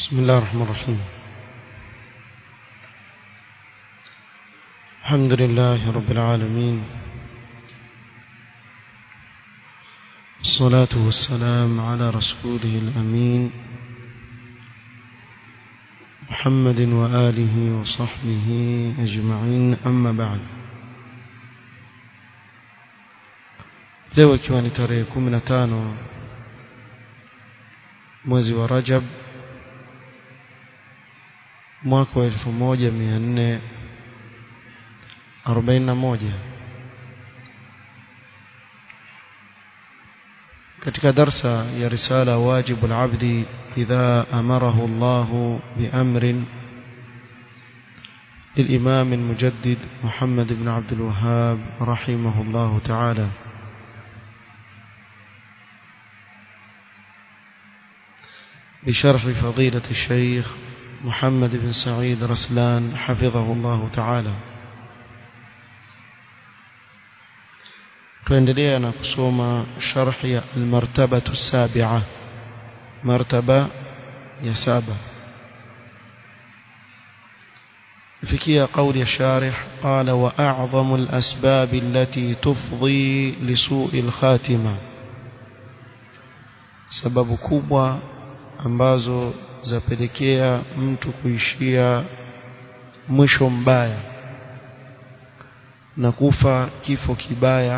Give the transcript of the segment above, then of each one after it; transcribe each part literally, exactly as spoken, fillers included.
بسم الله الرحمن الرحيم. الحمد لله رب العالمين، الصلاة والسلام على رسوله الأمين محمد وآله وصحبه أجمعين، أما بعد. leo ikiwa ni tarehe kumi na tano mwezi wa Rajab mwaka wa elfu moja mia nne arobaini na moja, katika darsa ya risala wajibu al-abdi idha amarahu Allah biamrin للإمام المجدد محمد بن عبد الوهاب رحمه الله تعالى، بشرح فضيلة الشيخ محمد بن سعيد رسلان حفظه الله تعالى. tuendelea na kusoma sharh ya al-martaba as-sabi'a, martaba ya saba, fikia قول الشارح قال وأعظم الأسباب التي تفضي لسوء الخاتمة، sababu kubwa ambazo zapelekea mtu kuishia mwisho mbaya na kufa kifo kibaya,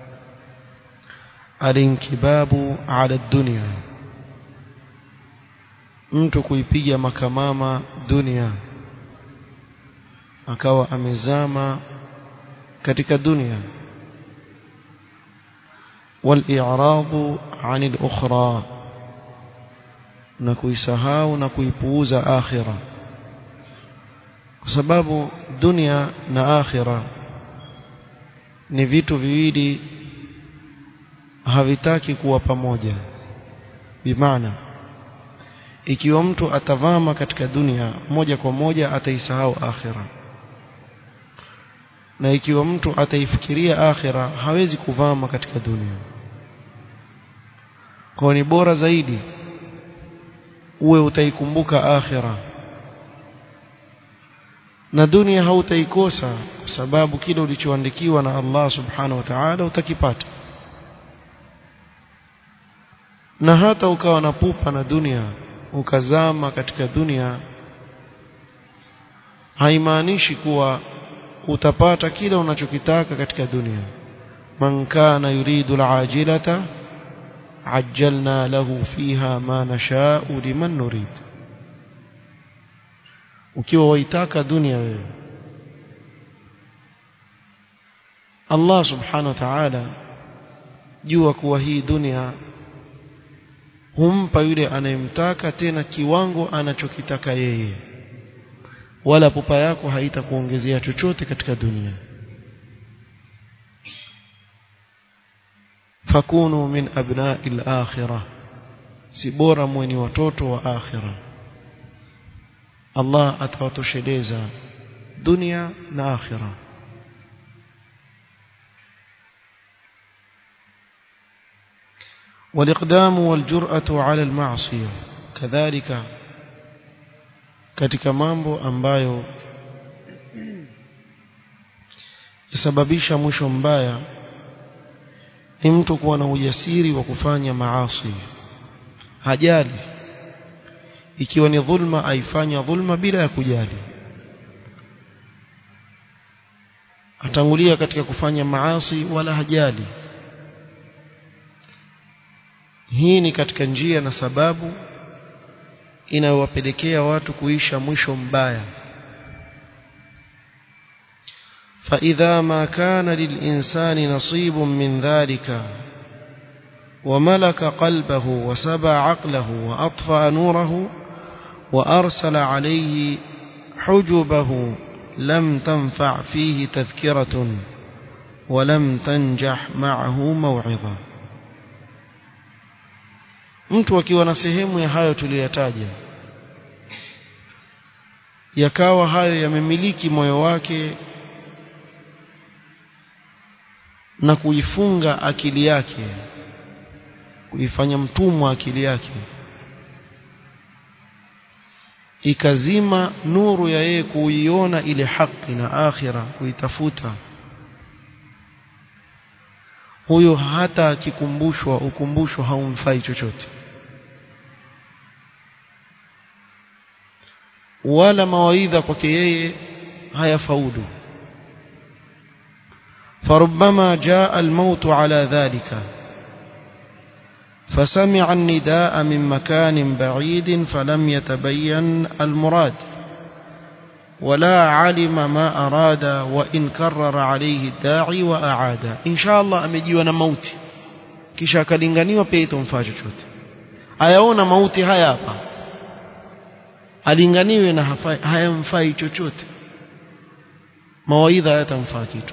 alinkibabu ala dunia, mtu kuipiga makamama dunia akawa amezama katika dunia, wal-i'radu 'anil ukhra, na kuisahau na kuipuuza akhira, kwa sababu dunia na akhira ni vitu viwili havitaki kuwa pamoja. Bimaana ikiwa mtu atavama katika dunia moja kwa moja ataisahau akhira, na ikiwa mtu ataifikiria akhira hawezi kuvama katika dunia. Kwa ni bora zaidi uwe utaikumbuka akhira, na dunia hautaikosa, kwa sababu kile ulichoandikiwa na Allah subhanahu wa ta'ala utakipata. Na hata ukawa na pupa na dunia ukazama katika dunia, haimaanishi kuwa utapata kile unachokitaka katika dunia. Man kana yuridu al-ajilata ajjalna lahu fiha ma nasha'u liman nurid. Ukiwa waitaka dunia wewe, Allah subhanahu wa ta'ala jua kuwa hii dunia humpa yule anayemtaka, tena kiwango anachokitaka yeye, wala pupa yako haitakuongezea chochote katika dunia. fakunu min abna'il akhirah, si bora mweni watoto wa akhirah. Allah atawatosheleza dunia na akhirah. والإقدام والجرأة على المعصية كذلك, katika mambo ambayo yasababisha mwisho mbaya ni mtu kuwa na ujasiri wa kufanya maasi. Hajali ikiwa ni dhulma, aifanya dhulma bila ya kujali, atangulia katika kufanya maasi wala hajali. Hii ni katika njia na sababu inayowapelekea watu kuisha mwisho mbaya. فإذا ما كان للإنسان نصيب من ذلك وملك قلبه وسبى عقله وأطفأ نوره وأرسل عليه حجبه لم تنفع فيه تذكرة ولم تنجح معه موعظة. mtu akiwa na sehemu ya hayo tuliyotaja, yakawa hayo yamemiliki moyo wake na kuifunga akili yake, kuifanya mtumwa akili yake, ikazima nuru ya yeye kuiona ile haki na akhira kuitafuta, huyo hata akikumbushwa ukumbusho haumfai chochote, wala mawaidha kwake yeye hayafaulu. فربما جاء الموت على ذلك فسمع النداء من مكان بعيد فلم يتبين المراد ولا علم ما أراد وإن كرر عليه الداعي وأعاد. إن شاء الله amejiwa na mauti kisha akalinganiwa pia itomfaa chochote, ayaona mauti haya hapa, alinganiwe na hayamfai chochote, mawaidha hayatamfaa kitu.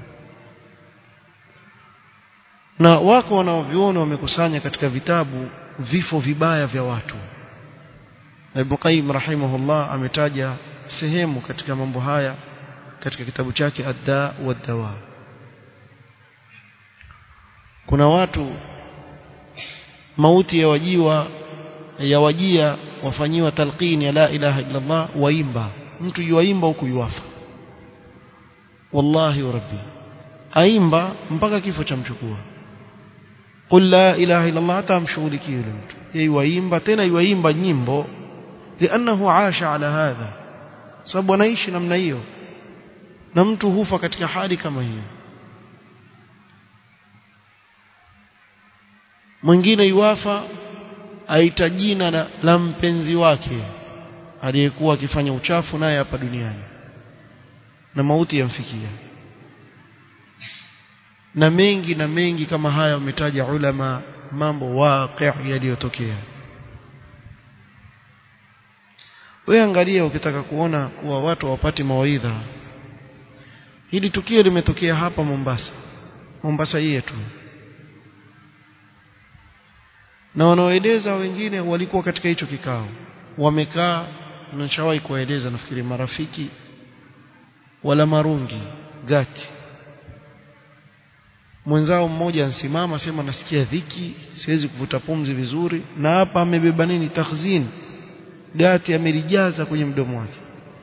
Na wako wanaoviona wamekusanya katika vitabu vifo vibaya vya watu. Ibn Qayyim rahimahullah ametaja sehemu katika mambo haya katika kitabu chake Ad-Da wad-Dawa. Kuna watu mauti ya wajiwa ya wajia wafanyiwa talqini ya la ilaha illa Allah, waimba, mtu yuaimba huku yuafa, wallahi wa rabbi, aimba mpaka kifo cha mchukua. Qul la ilaha illa Allah, tamshughulikia yule mtu, yeye waimba tena yuaimba nyimbo, lianahu aasha ala hadha, sababu anaishi namna hiyo, na mtu hufa katika hali kama hiyo. Mwingine yuafa aita jina la, la mpenzi wake aliyekuwa akifanya uchafu naye hapa duniani, na mauti yamfikia. Na mengi na mengi kama haya wametaja ulama, mambo waqi' yaliyotokea. Wewe angalia, ukitaka kuona kuwa watu wapati mawaidha, hili tukio limetokea hapa Mombasa, Mombasa yetu, na wanaoeleza wengine walikuwa katika hicho kikao, wamekaa, na nishawahi kueleza nafikiri marafiki wala marungi gati, mwenzao mmoja ansimama sema nasikia dhiki, siwezi kuvuta pumzi vizuri, na hapa amebeba nini, takhzin, gati amelijaza kwenye mdomo wake,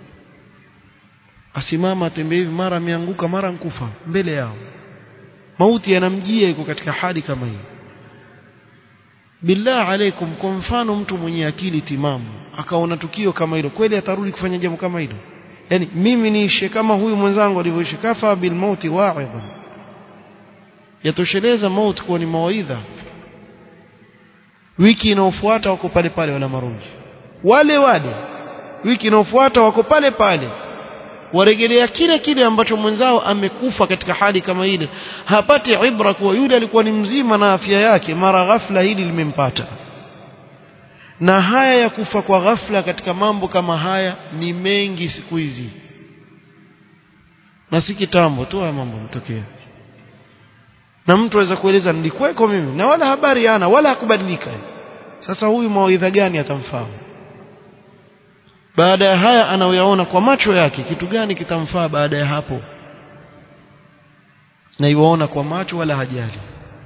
asimama atembea hivi, mara ameanguka mara nkufa mbele yao, mauti yanamjia, yuko katika hali kama hiyo. Billah alaikum, kwa mfano mtu mwenye akili timamu akaona tukio kama hilo, kweli atarudi kufanya jambo kama hilo? Yani mimi niishe kama huyu mwenzangu alivyoishi? Kafa bil mauti wa'idhan, yatosheleza mauti kwa ni mawaidha. Wiki inayofuata wako pale pale wala marungi wale wale, wiki inayofuata wako pale pale, warejelea kile kile ambacho mwenzao amekufa katika hali kama ile. Hapati ibra kuwa yule alikuwa ni mzima na afya yake, mara ghafla hili limempata. Na haya ya kufa kwa ghafla katika mambo kama haya ni mengi siku hizi, na si kitambo tu haya mambo mtokea. Na mtu aweza kueleza nilikuweko mimi, na wala habari yana wala hakubadilika. Sasa huyu mawaidha gani atamfaa? Baada ya haya anaoyaona kwa macho yake, kitu gani kitamfaa baada ya hapo? Na yuaona kwa macho wala hajali.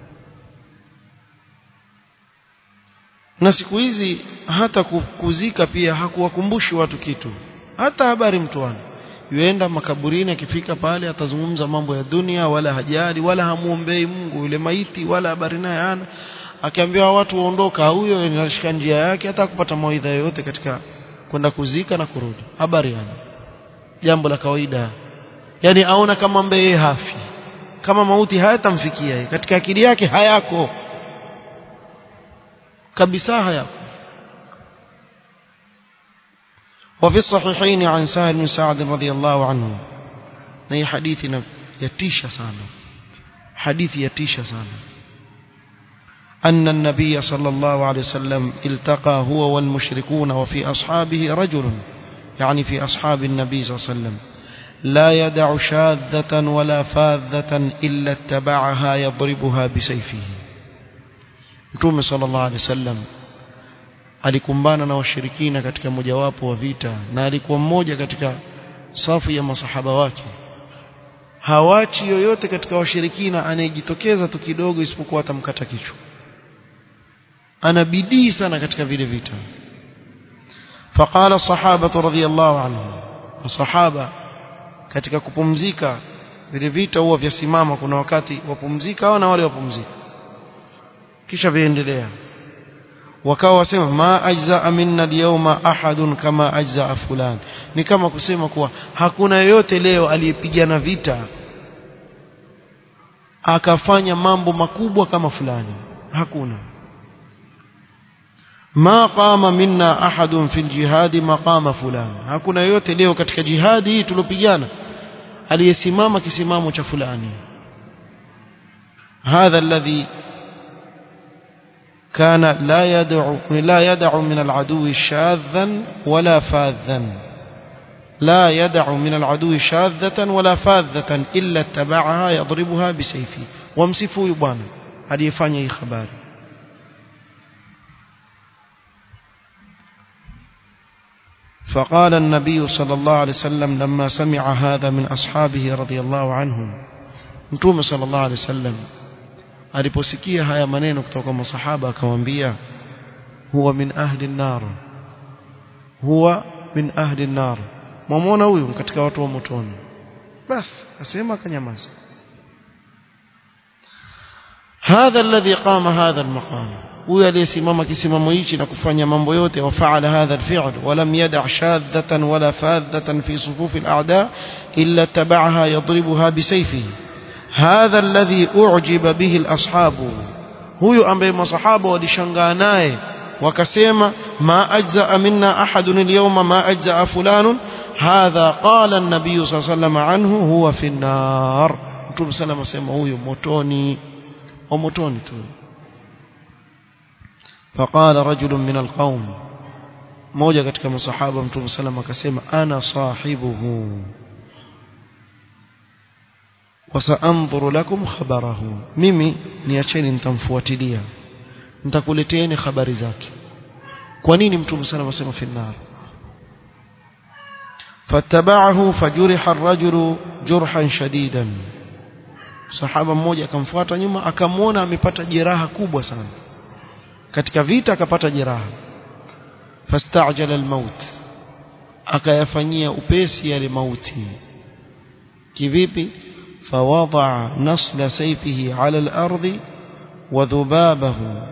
Na siku hizi hata kuzika pia hakuwakumbushi watu kitu, hata habari mtoani. Yuenda makaburini, akifika pale atazungumza mambo ya dunia, wala hajali, wala hamuombei Mungu yule maiti, wala habari naye hana. Akiambiwa watu waondoka, huyo anashika njia yake, hata kupata mawaidha yoyote katika kwenda kuzika na kurudi, habari yana jambo la kawaida. Yani aona kama mbeye hafi, kama mauti hayatamfikia, katika akili yake hayako kabisa, hayako. وفي الصحيحين عن سهل بن سعد رضي الله عنه، نهي حديثنا يتيشا سانا، حديث يتيشا سانا، أن النبي صلى الله عليه وسلم التقى هو والمشركون وفي أصحابه رجل، يعني في أصحاب النبي صلى الله عليه وسلم، لا يدع شاذة ولا فاذة إلا اتبعها يضربها بسيفه. Mtume sallallahu alaihi wasallam alikumbana na washirikina katika mojawapo wa vita, na alikuwa mmoja katika safu ya masahaba wake. Hawachi yoyote katika washirikina anayejitokeza tu kidogo isipokuwa atamkata kichwa. Ana bidii sana katika vile vita. فقال الصحابة رضي الله عنهم الصحابة katika kupumzika vile vita huwa vyasimama kuna wakati wapumzika au na wale wapumzika kisha viendelea wakawa wasema ma ajza minna al-yawma ahadun kama ajza fulan ni kama kusema kuwa hakuna yoyote leo aliyepigana vita akafanya mambo makubwa kama fulani hakuna ma qama minna ahadun fil jihad maqama fulan hakuna yoyote leo katika jihadi hii tulopigana aliyesimama kisimamo cha fulani hadha alladhi كان لا يدع لا يدع من العدو شاذا ولا فاذا لا يدع من العدو شاذة ولا فاذة إلا اتبعها يضربها بسيفه وامسفوا يبان هذه يفاني خبار فقال النبي صلى الله عليه وسلم لما سمع هذا من أصحابه رضي الله عنهم متوم صلى الله عليه وسلم aliposikia haya maneno kutoka kwa masahaba akamwambia huwa min ahli an-nar huwa min ahli an-nar muona huyu katika watu wa motoni basi asema akanyamaza hadha alladhi qama hadha al-maqam huyu aliyesimama kisimamo hichi na kufanya mambo yote wafaala hadha al-fi'l walam yada' shadhatan wala fadhatan fi sufuf al-a'da illa tab'aha yadribuha bisayfihi هذا الذي أعجب به الأصحاب huyu ambaye masahaba walishangaa naye wakasema ma ajza minna ahadun al-yawma ma ajza fulan hadha qala an-nabiy sallallahu alayhi wasallam anhu huwa fi an-nar mtume sallallahu asema huyu motoni au motoni tu faqala rajulun min al-qawm mmoja katika masahaba mtume sallallahu akasema ana sahibuhu wasaanzuru lakum khabarahu mimi niacheni nitamfuatilia nitakuleteeni habari zake kwa nini mtume sana wasema fi nar fattaba'ahu fajuriha ar-rajulu jurhan shadidan sahaba mmoja akamfuata nyuma akamwona amepata jeraha kubwa sana katika vita akapata jeraha fastajala al-maut akayafanyia upesi yale mauti kivipi فوضع نصل سيفه على الأرض وذبابه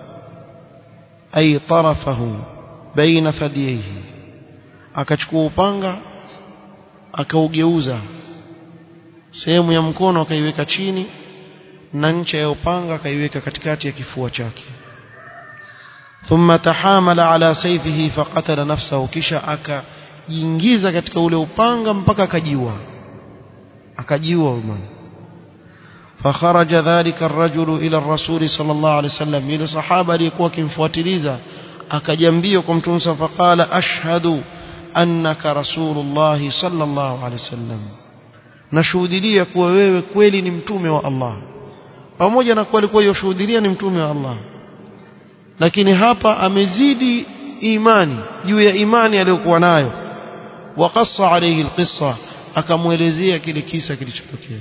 أي طرفه بين ثدييه akachukua upanga akaugeuza sehemu ya mkono akaiweka chini na ncha ya upanga akaiweka katikati ya kifua chake thumma tahamala ala sayfihi faqatala nafsahu kisha akajiingiza katika ule upanga mpaka akajiua akajiua huyo فخرج ذلك الرجل إلى الرسول صلى الله عليه وسلم إلى صحابة aliyekuwa kimfuatiliza akajambia kwa mtume فقال أشهد أنك رسول الله صلى الله عليه وسلم nashuhudia kuwa wewe kweli ni mtume wa Allah pamoja na kuwa alikuwa yoshuhudia ni mtume wa Allah lakini hapa amezidi imani juu ya imani aliyokuwa nayo waqassa alayhi alqissa akamuelezea kile kisa kilichotokea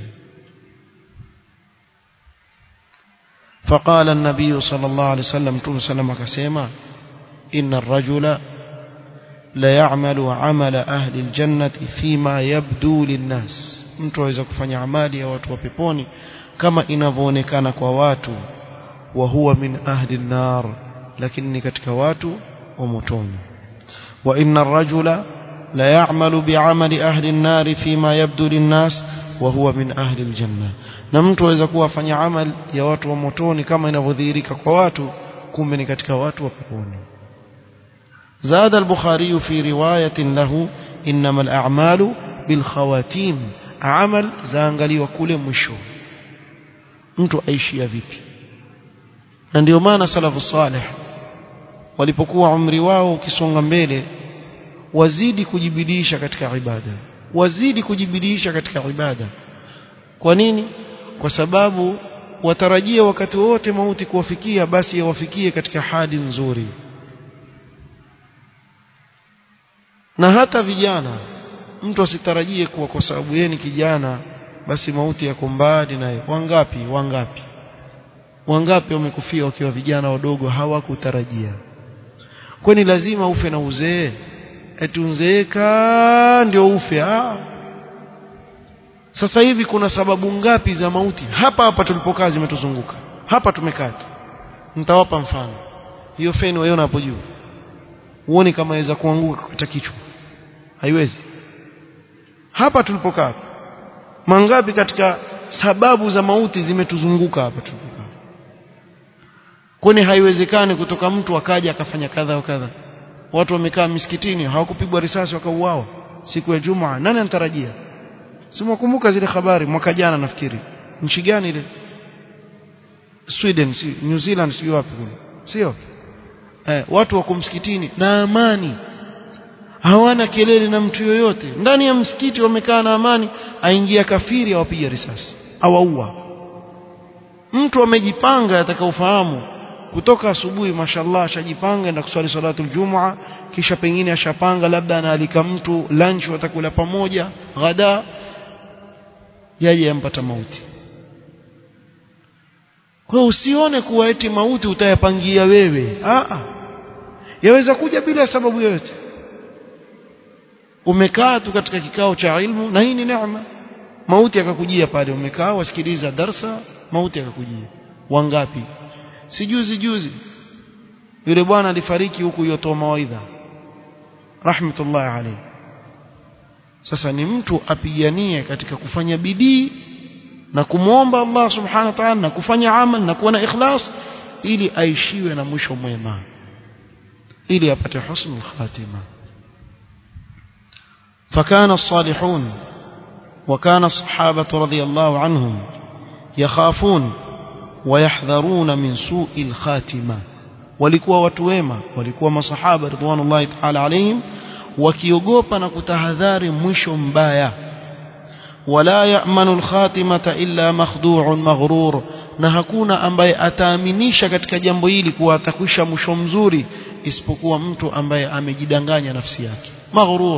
فقال النبي صلى الله عليه وسلم تقول سلام كسيما إن الرجل لا يعمل عمل أهل الجنة فيما يبدو للناس mtu aweza kufanya amali ya watu wa peponi kama inavyoonekana kwa watu wa huwa min ahli an-nar lakini ni katika watu wa motoni wa inna ar-rajula la ya'malu bi'amali ahli an-nar fima yabdu lin-nas wa huwa min ahli al-janna na mtu aweza kuwa afanya amali ya watu wa motoni kama inavyodhihirika kwa watu kumbe ni katika watu wa peponi زاد البخاري في رواية له إنما الأعمال بالخواتيم عمل zaangaliwa kule mwisho mtu aishia vipi na ndio maana salafu salih walipokuwa umri wao ukisonga mbele wazidi kujibidisha katika ibada wazidi kujibidisha katika ibada kwa nini kwa sababu watarajia wakati wote mauti kuwafikia basi yawafikie katika hali nzuri na hata vijana mtu asitarajie kuwa kwa sababu yeye ni kijana basi mauti yako mbali naye wangapi wangapi wangapi wamekufia wakiwa vijana wadogo hawakutarajia kwani lazima ufe na uzee etunzeeka ndio ufe. Ah, sasa hivi kuna sababu ngapi za mauti hapa hapa tulipokaa zimetuzunguka hapa tumekaa. Nitawapa mfano. Hiyo feni waiona hapo juu, uone kama inaweza kuanguka kukata kichwa, haiwezi. Hapa tulipokaa mangapi katika sababu za mauti zimetuzunguka hapa tulipokaa. Kwani haiwezekani kutoka mtu akaja akafanya kadha wa kadha. Watu wamekaa misikitini hawakupigwa risasi wakauawa siku ya Jumaa. Nani anatarajia? Simukumbuka zile habari mwaka jana nafikiri. Nchi gani ile? Sweden, si New Zealand, si wapi kule. Sio? Eh, watu wako msikitini na amani. Hawana kelele na mtu yoyote. Ndani ya msikiti wamekaa na amani, aingia kafiri awapiga risasi, awaua. Mtu amejipanga atakaofahamu kutoka asubuhi mashallah ashajipanga na kuswali salatul Jumaa, kisha pengine ashapanga labda anaalika mtu lunch watakula pamoja, ghada, yaje yampata mauti. Kwa usione kuwa eti mauti utayapangia wewe. Ah ah. Yaweza kuja bila sababu yoyote. Umekaa tu katika kikao cha ilmu na hii ni neema. Mauti yakakujia pale umekaa wasikiliza darsa, mauti yakakujia. Wangapi? Si juzi juzi yule bwana alifariki huku yotoa mawaidha rahmatullahi alayhi. Sasa ni mtu apiganie katika kufanya bidii na kumuomba Allah subhanahu wa ta'ala na kufanya amal na kuwa na ikhlas ili aishiwe na mwisho mwema, ili apate husnul khatima. فكان الصالحون وكان الصحابة رضي الله عنهم يخافون ويحذرون من سوء الخاتمة. walikuwa watu wema, walikuwa masahaba ridwanullahi ta'ala alayhim, wakiogopa na kutahadhari mwisho mbaya. wala ya'manu al-khatimata illa makhdu'un maghrur, na hakuna ambaye ataaminisha katika jambo hili kuwa atakwisha mwisho mzuri isipokuwa mtu ambaye amejidanganya nafsi yake, maghrur.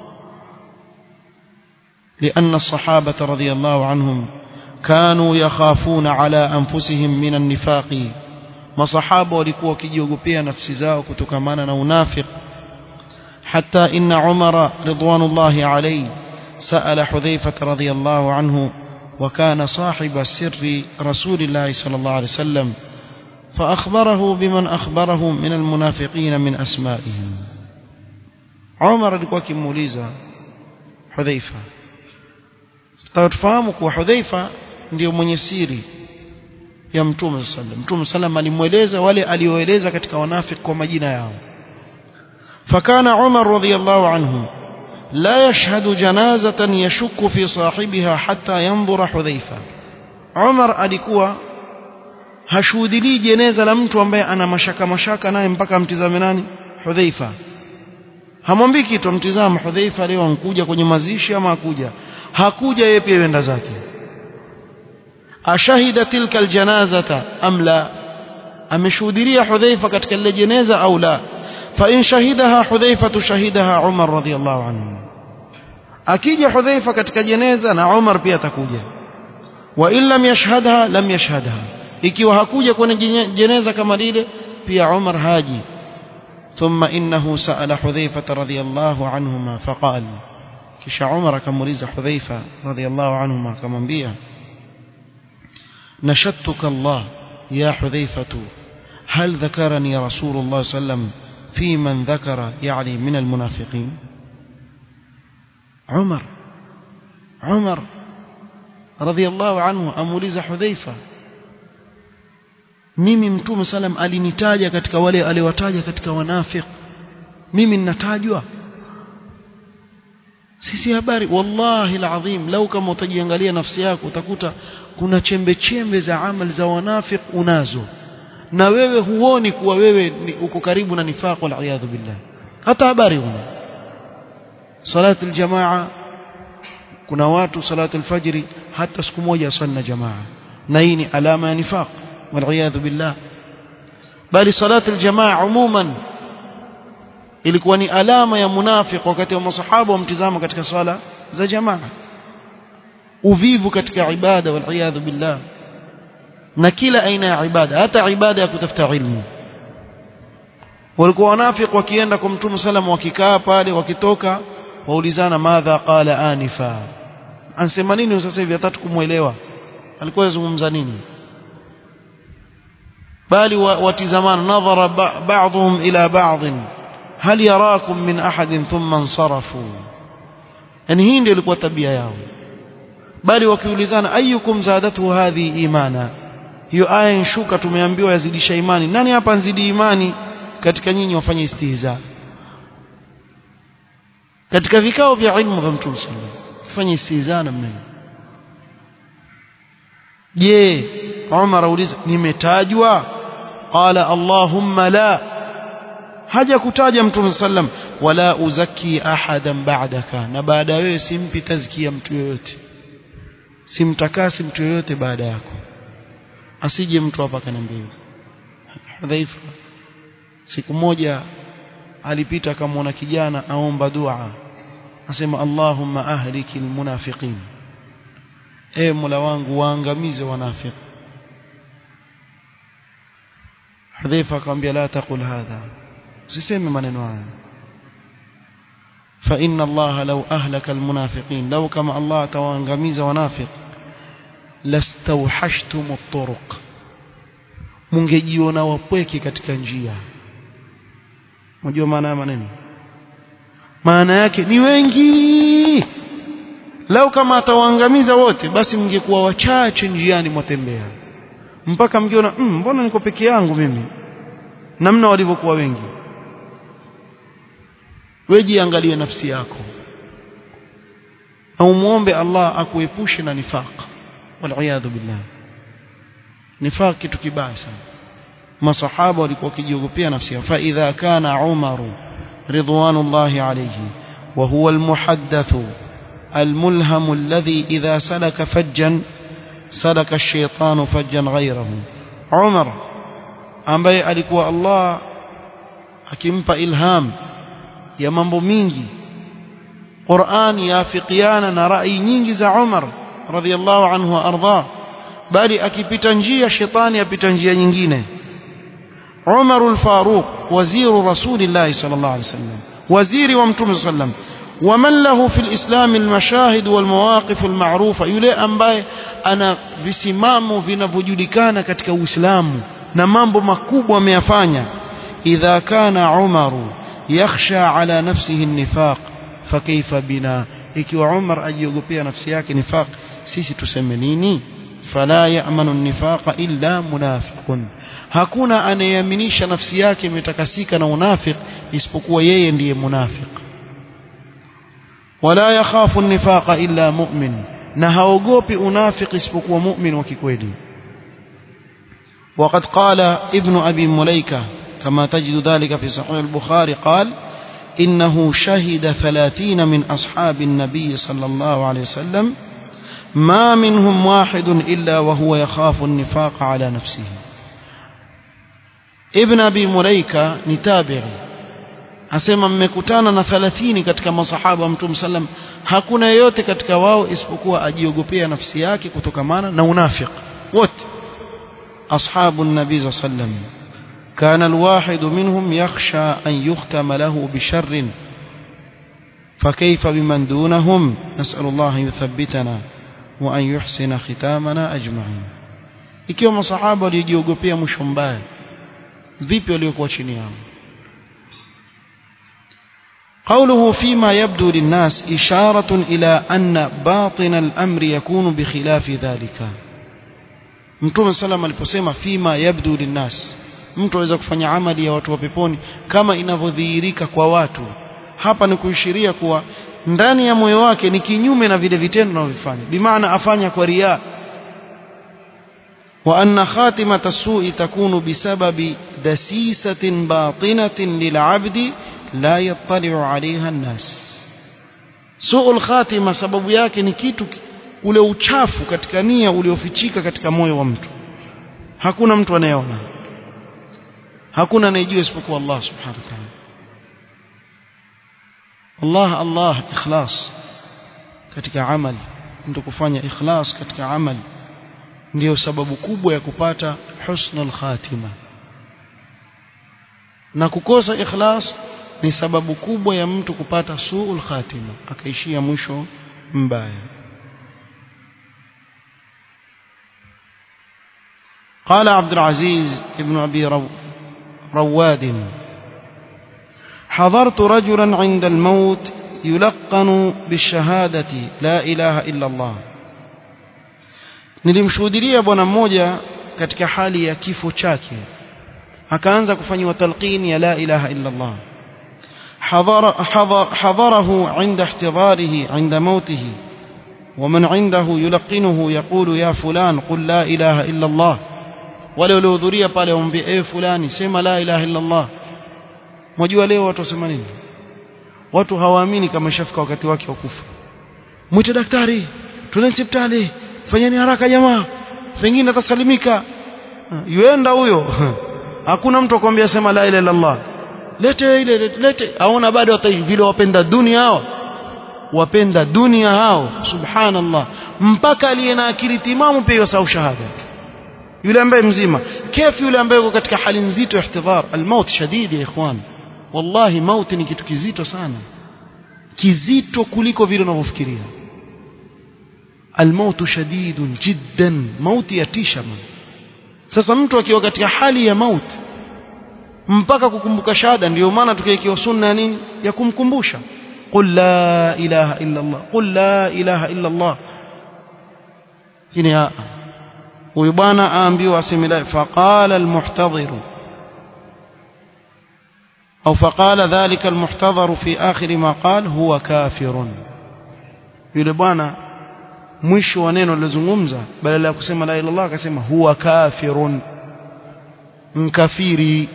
لأن الصحابة رضي الله عنهم كانوا يخافون على أنفسهم من النفاق. مصحابة walikuwa wakijiogopea nafsi zao kutokamana na unafiq. حتى إن عمر رضوان الله عليه سأل حذيفة رضي الله عنه وكان صاحب سر رسول الله صلى الله عليه وسلم فأخبره بمن أخبره من المنافقين من أسمائهم. عمر alikuwa kimuuliza Hudhaifa. Tufahamu kuwa Hudhaifa ndio mwenye siri ya Mtume sallallahu alaihi wasallam. Mtume sallallahu alimueleza wale alioeleza katika wanafiki kwa majina yao. Fakana Umar radhiyallahu anhu la yashhadu janazatan yashukku fi sahibiha hatta yanzura Hudhaifa. Umar alikuwa hashuhudili jeneza la mtu ambaye ana mashaka mashaka naye mpaka mtizame nani? Hudhaifa. Hamwambii kitu, mtizama Hudhaifa leo ankuja kwenye mazishi ama hakuja. Hakuja, yeye pia yenda zake. Ashahida tilka aljanazata am la, ameshuhudia Hudhaifa katika ile jeneza au la. Fa in shahidaha Hudhaifa shahidaha Umar radhiyallahu anhu. Akija Hudhaifa katika jeneza na Umar pia atakuja. Wa in lam yashhadha lam yashhadha, ikiwa hakuja kwenye jeneza kama lile pia Umar haji. ثم إنه سأل حذيفة رضي الله عنهما فقال, kisha Umar akamuuliza Hudhaifa radhiyallahu anhuma akamwambia, نشدتك الله يا حذيفة هل ذكرني رسول الله صلى الله عليه وسلم في من ذكر يعني من المنافقين. عمر عمر رضي الله عنه amuuliza Hudhaifa, mimi Mtume sallam alinitaja katika wale aliwataja katika wanafiki, mimi ninatajwa? Sisi habari wallahi alazim, lau kama utajiangalia nafsi yako utakuta kuna chembe chembe za amali za wanafiki unazo, na wewe huoni kuwa wewe uko karibu na nifaq wal iyadhu billah. Hata habari una salatu aljamaa, kuna watu salatu alfajr hata siku moja swala jamaa, na hii ni alama ya nifaq wal iyadhu billah. Bali salatu aljamaa umuman ilikuwa ni alama ya munafik wakati wa masahaba wamtizama katika swala za jamaa, uvivu katika ibada wal iyadhu billah, na kila aina ya ibada, hata ibada ya kutafuta ilmu. walikuwa wanafiki wakienda kwa Mtume sallam wakikaa pale wakitoka waulizana madha qala anifa ansema nini sasa hivi hata kumuelewa alikuwa yazungumza nini bali watizamana nadhara ba'dhum ila ba'd hal yarakum min ahadin thumma ansarafu yani hii ndio ilikuwa tabia yao bali wakiulizana ayyukum zadatu hadhi imana hiyo aya inshuka tumeambiwa yazidisha imani nani hapa nzidi imani katika nyinyi wafanye istihza katika vikao vya ilmu vya Mtume sallallahu alayhi wasallam fanye istihza namna je Umar auliza nimetajwa qala Allahumma la haja kutaja Mtume sallam wala uzaki ahadan ba'daka na baada wewe simpi tazkia mtu yoyote simtakasi mtu yoyote baada yako asije mtu hapa kanambia Hudhaifa siku moja alipita akamwona kijana aomba dua asema Allahumma ahlikil munafiqin e Mola wangu waangamize wanafiki Hudhaifa akamwambia la taqul hadha usiseme maneno haya fa inna Allah law ahlaka almunafiqin law kama Allah tawaangamiza wanafiq lastawhashtum at-turuq mungejiona wapweke katika njia unajua maana ya maneno maana yake ni wengi lao kama atawaangamiza wote basi mngekuwa wachache njiani mwatembea mpaka mngeona mm, mbona niko peke yangu mimi namna walivyokuwa wengi wewe angalia nafsi yako au muombe Allah akuepushe na nifaq wal iyadhu billah nifaq kitu kibaya sana masahaba walikuwa wakijiogopea nafsi yao fa idha kana Umar ridwanullahi alayhi wa huwa almuhaddath almulham alladhi idha salaka fajjan salaka ash-shaytanu fajjan ghayrahu Umar ambaye alikuwa Allah akimpa ilham ya mambo mingi Qur'an yafikiana na rai nyingi za Umar radhiyallahu anhu wa arda bali akipita njia shetani apita njia nyingine Umar al-Faruq waziri Rasulillah sallallahu alayhi wasallam waziri wa Mtume sallam ومن له في الإسلام المشاهد والمواقف المعروفة yule ambaye ana visimamo vinavyojulikana katika Uislamu na mambo makubwa ameyafanya idha kana Umaru yakhsha ala nafsihi an-nifaq fakaifa bina ikiwa Umar ajiogopea nafsi yake nifaq sisi tuseme nini fala ya'manu an-nifaqa illa munafiqun hakuna anayeaminisha nafsi yake imetakasika na unafik isipokuwa yeye ndiye munafiq wala yakhafu an-nifaqa illa mu'min na haogopi unafik isipokuwa mu'min wa kikweli وقد قال ابن أبي مليكة كما تجد ذلك في صحيح البخاري قال إنه شهد ثلاثين من أصحاب النبي صلى الله عليه وسلم ما منهم واحد إلا وهو يخاف النفاق على نفسه ابن أبي مليكة نتابع asema mmekutana na thelathini katika masahaba wa Mtume sallam hakuna yeyote katika wao isipokuwa ajiogopea nafsi yake kutokamana na unafiki wote أصحاب النبي صلى الله عليه وسلم كان الواحد منهم يخشى أن يختم له بشر فكيف بمن دونهم نسأل الله يثبتنا وأن يحسن ختامنا أجمعين ikiwa masahaba walijiogopea mwisho mbaya vipi waliokuwa chini yao قوله فيما يبدو للناس إشارة إلى أن باطن الأمر يكون بخلاف ذلك Mtume sallam aliposema fima yabdu linnas mtu aweza kufanya amali ya watu wa peponi kama inavyodhihirika kwa watu hapa ni kuishiria kuwa ndani ya moyo wake ni kinyume na vile vitendo anavyofanya bimaana afanya kwa riya wa anna khatimata as-su'i takunu bisababi dasisatin batinatin lil'abdi la yattali'u 'alayha an-nas su'ul khatima sababu yake ni kitu ule uchafu katika nia uliofichika katika moyo wa mtu hakuna mtu anayeona hakuna anayejua isipokuwa Allah subhanahu wa ta'ala Allah Allah ikhlas katika amali mtu kufanya ikhlas katika amali ndio sababu kubwa ya kupata husnul khatima na kukosa ikhlas ni sababu kubwa ya mtu kupata suul khatima akaishia mwisho mbaya. قال عبد العزيز ابن أبي رواد حضرت رجلا عند الموت يلقن بالشهادة لا إله إلا الله. nilimshuhudia bwana mmoja katika hali ya kifo chake akaanza kufanywa talqin ya la ilaha illa Allah. حضر حضر حضره عند احتضاره عند موته ومن عنده يلقنه يقول يا فلان قل لا إله إلا الله. wale waliohudhuria pale waambie ewe fulani sema la ilaha illa Allah. Mjua leo watu wasema nini? Watu hawaamini kama shafika wakati wake wa kufa. Mwite daktari, tuende hospitali, fanyeni haraka jamaa, pengine atasalimika. Yuenda huyo. Hakuna mtu akwambia sema la ilaha illa Allah. Lete ile lete, aona bado hata vile wapenda dunia hao. Wapenda dunia hao, subhanallah. Mpaka aliye na akili timamu pia yasahau shahada. Yule ambaye mzima, kifu yule ambaye yuko katika hali nzito ya ihtidhar, al-maut shadid ya ikhwan. Wallahi mauti ni kitu kizito sana. Kizito kuliko vile unavyofikiria. Al-maut shadidun jiddan, mauti yatisha man. Sasa mtu akiwa katika hali ya mauti mpaka kukumbuka shahada, ndio maana tukaikiwa sunna nini ya kumkumbusha, qul la ilaha illa Allah, qul la ilaha illa Allah. Kini huyu bwana aambiwa aseme la, faqala al-muhtadhir au faqala dhalika al-muhtadhir fi akhir ma qala huwa kafirun. Yule bwana mwisho wa neno alilozungumza badala ya kusema la ilaha illa Allah akasema huwa kafirun, mkafiri.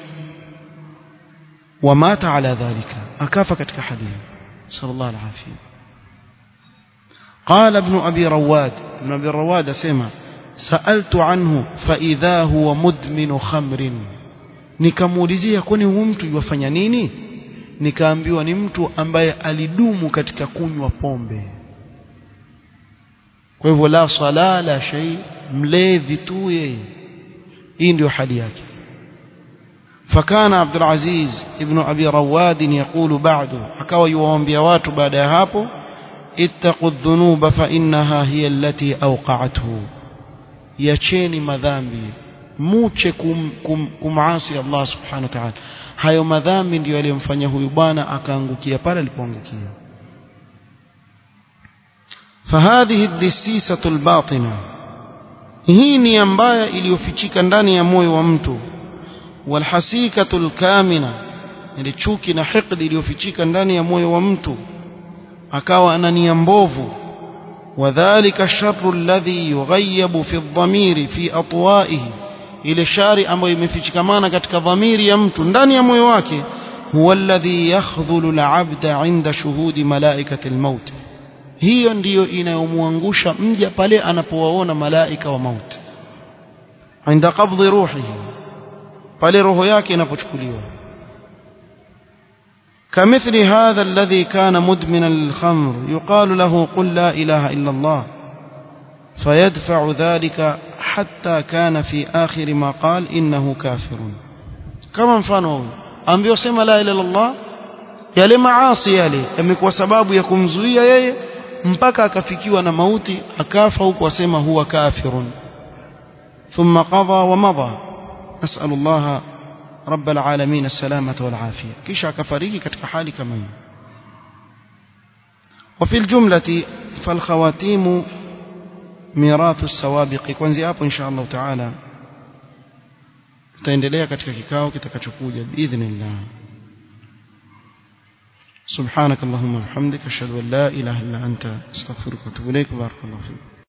ومات على ذلك أكاف كتك حديث صلى الله عليه وسلم. قال ابن أبي رواد ابن أبي رواد سمع سألت عنه فإذا هو مدمن خمر. nikamuulizia kwani huyu mtu yafanya nini? Nikaambiwa ni mtu ambaye alidumu katika kunywa pombe. Kwa hivyo la sala la shay, mlevi tu yeye. Hii ndio hali yake. فكان عبد العزيز ابن أبي رواد يقول بعده akawa yuwaambia watu baada ya hapo ittaqu dhunuba fa innaha hiya allati awqa'athu. yacheni madhambi, muche kum, kum, kumasi Allah subhanahu wa ta'ala. Hayo madhambi ndio yaliyomfanya huyu bwana akaangukia pale alipoangukia. فهذه الدسيسة الباطنة, hii ni ambayo iliyofichika ndani ya moyo wa mtu. والحسيكة الكامنة, ile chuki na hikdi iliyofichika ndani ya moyo wa mtu akawa ana nia mbovu. wadhālika sharru alladhi yughayyabu fi adh-dhamiri fi atwa'ihi, ile shari ambayo imefichikamana katika dhamiri ya mtu ndani ya moyo wake. huwa alladhi yakhdhulu al-'abda 'inda shuhudi malaikati al-maut, hiyo ndiyo inayomwangusha mja pale anapowaona malaika wa mauti. 'inda qabdhi ruhihi, pale roho yake inapochukuliwa. كمثل هذا الذي كان مدمنا للخمر يقال له قل لا إله إلا الله فيدفع ذلك حتى كان في آخر ما قال إنه كافر. كما mfano ambaye sema la ilaha illa Allah, yale maasi yale yamekuwa sababu ya kumzuia yeye mpaka akafikiwa na mauti akafa huko asema huwa kafirun. ثم قضى ومضى. نسأل الله رب العالمين السلامة والعافية. كيش كفريقي katika hali kama hii. وفي الجملة فالخواتيم ميراث السوابق. kuanzia hapo insha Allah taala tutaendelea katika kikao kitakachokuja biidhnillah. سبحانك اللهم وبحمدك اشهد ان لا اله الا انت استغفرك واتوب اليك. بارك الله فيك.